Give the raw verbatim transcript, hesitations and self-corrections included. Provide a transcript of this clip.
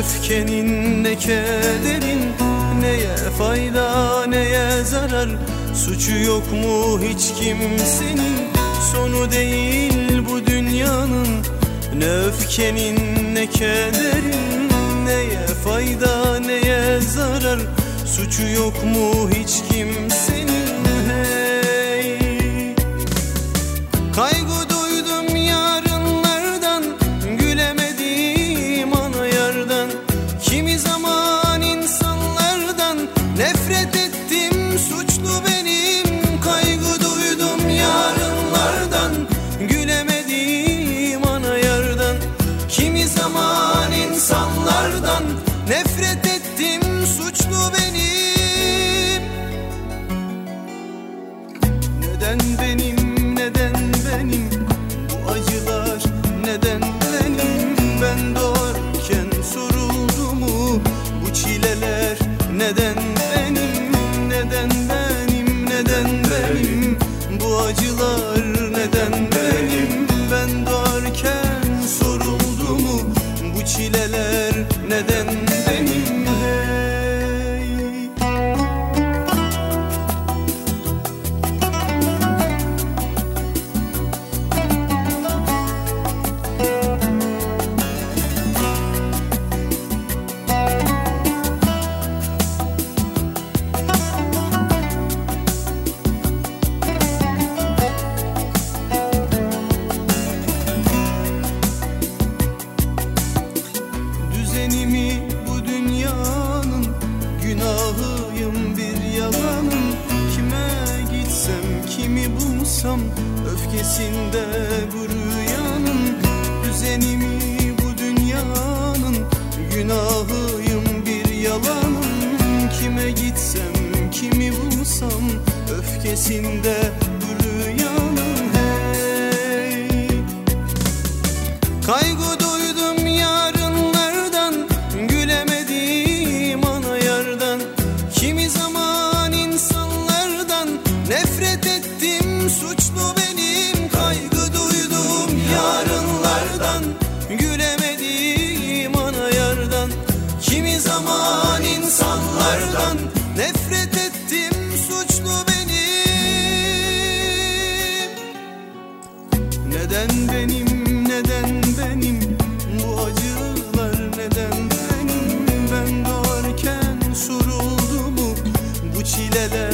öfkenin ne kederin, neye fayda neye zarar. Suçu yok mu hiç kimsenin, sonu değil bu dünyanın. Ne öfkenin ne kederin, neye fayda neye zarar. Suçu yok mu hiç kimsenin. Hey, kaygı duydum yarınlardan, gülemedim ana yardan. Kimi zaman insanlardan nefret ettim, suçlu benim. Kaygı duydum yarınlardan, gülemedim ana yardan. Kimi zaman insanlardan nefret ettim, suçlu benim. Neden benim, neden benim bu acılar, neden benim? Ben doğarken soruldu mu bu çileler? Neden benim, neden benim, neden benim bu acılar, neden benim? Ben doğarken soruldu mu bu çileler? Neden benim? Düzenimi bu dünyanın, günahıyım bir yalanın. Kime gitsem kimi bulsam öfkesinde bu rüyanın. Düzenimi bu dünyanın, günahıyım bir yalanın. Kime gitsem kimi bulsam öfkesinde bu rüyanın. Hey, kaygı duydum yarınlardan, gülemedim ana yardan. Kimi zaman insanlardan nefret ettim, suçlu benim. Kaygı duydum yarınlardan, gülemedim ana yardan. Kimi zaman insanlardan nefret ettim, suçlu benim. Neden benim, neden benim bu acılar, neden benim? Ben doğarken soruldu mu bu çileler?